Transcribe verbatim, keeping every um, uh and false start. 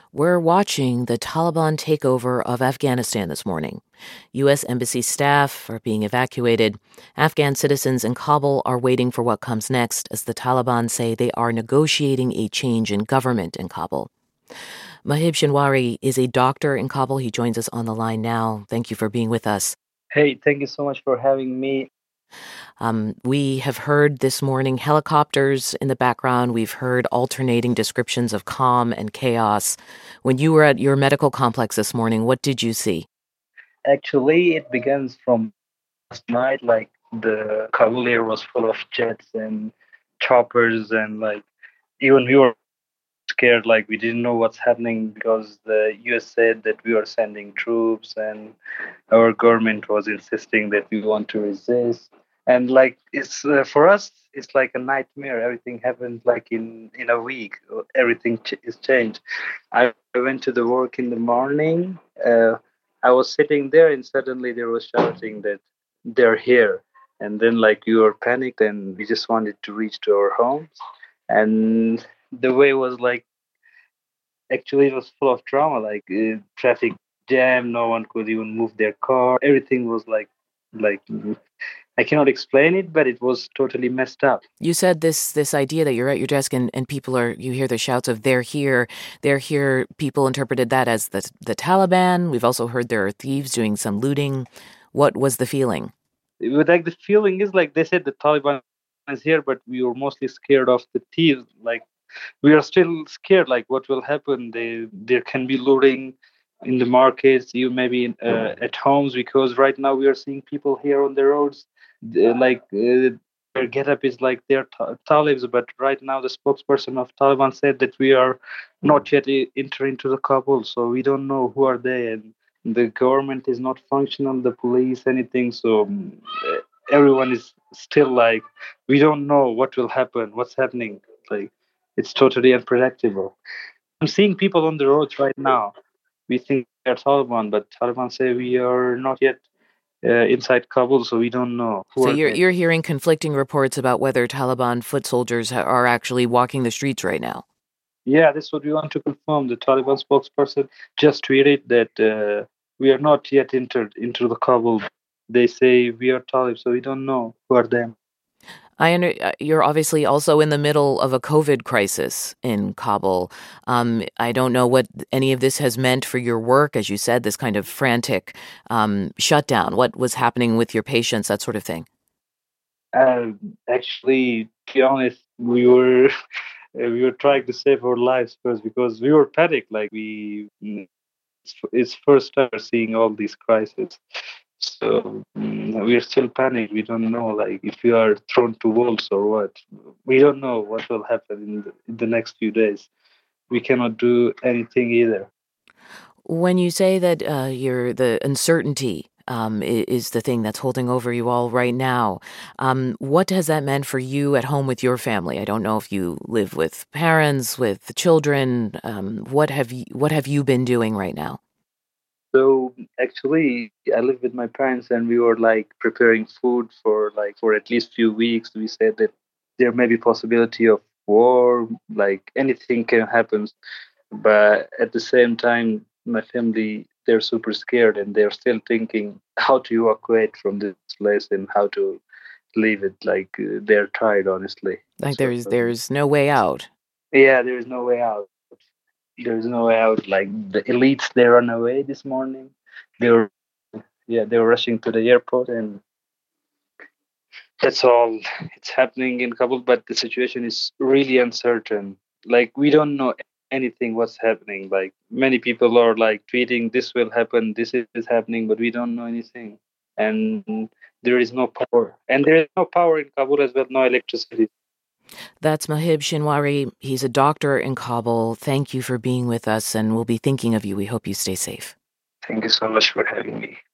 We're watching the Taliban takeover of Afghanistan this morning. U S Embassy staff are being evacuated. Afghan citizens in Kabul are waiting for what comes next as the Taliban say they are negotiating a change in government in Kabul. Mahib Shinwari is a doctor in Kabul. He joins us on the line now. Thank you for being with us. Hey, thank you so much for having me. Um, we have heard this morning helicopters in the background. We've heard alternating descriptions of calm and chaos. When you were at your medical complex this morning, what did you see? Actually, it begins from last night. Like the Kabul air was full of jets and choppers, and like even we were scared. Like we didn't know what's happening because the U S said that we are sending troops, and our government was insisting that we want to resist. And like it's uh, for us, it's like a nightmare. Everything happened like in in a week. Everything ch- is changed. I went to the work in the morning. Uh, I was sitting there, and suddenly there was shouting that they're here. And then like we were panicked, and we just wanted to reach to our homes. And the way was like actually it was full of drama, like uh, traffic jam. No one could even move their car. Everything was like like I cannot explain it, but it was totally messed up. You said this this idea that you're at your desk and, and people are, you hear the shouts of they're here, they're here. People interpreted that as the, the Taliban. We've also heard there are thieves doing some looting. What was the feeling? It was like the feeling is like they said the Taliban is here, but we were mostly scared of the thieves. Like we are still scared, like what will happen. They there can be looting in the markets, you maybe in, uh, at homes, because right now we are seeing people here on the roads. They- like uh, their getup is like they're ta- talibs, but right now the spokesperson of Taliban said that we are not yet e- entering to the Kabul, so we don't know who are they, and the government is not functional, the police, anything. So um, uh, everyone is still like we don't know what will happen, what's happening. Like it's totally unpredictable. I'm seeing people on the roads right now. We think they're Taliban, but Taliban say we are not yet uh, inside Kabul, so we don't know who So are you're they. you're hearing conflicting reports about whether Taliban foot soldiers ha- are actually walking the streets right now. Yeah, that's what we want to confirm. The Taliban spokesperson just tweeted that uh, we are not yet entered into the Kabul. They say we are Talib, so we don't know who are them. I under, uh, you're obviously also in the middle of a COVID crisis in Kabul. Um, I don't know what any of this has meant for your work, as you said, this kind of frantic um, shutdown. What was happening with your patients, that sort of thing. Uh, Actually, to be honest, we were uh, we were trying to save our lives first because we were panicked. Like we, mm, it's, it's first time seeing all these crises, so mm, we are still panicked. We don't know, like if we are thrown to walls or what. We don't know what will happen in the, in the next few days. We cannot do anything either. When you say that uh, you're the uncertainty um, i- is the thing that's holding over you all right now, um, what has that meant for you at home with your family? I don't know if you live with parents, with children. Um, what have you, what have you been doing right now? So actually, I live with my parents, and we were like preparing food for like for at least few weeks. We said that there may be possibility of war, like anything can happen. But at the same time, my family, they're super scared, and they're still thinking how to evacuate from this place and how to leave it. Like uh, they're tired, honestly. Like So there's there's no way out. yeah, there is no way out. There is no way out. Like the elites, they run away this morning. They were yeah, they were rushing to the airport, and that's all. It's happening in Kabul, but the situation is really uncertain. Like we don't know anything what's happening. Like many people are like tweeting, "This will happen. This is happening," but we don't know anything, and there is no power, and there is no power in Kabul as well. No electricity. That's Mahib Shinwari. He's a doctor in Kabul. Thank you for being with us, and we'll be thinking of you. We hope you stay safe. Thank you so much for having me.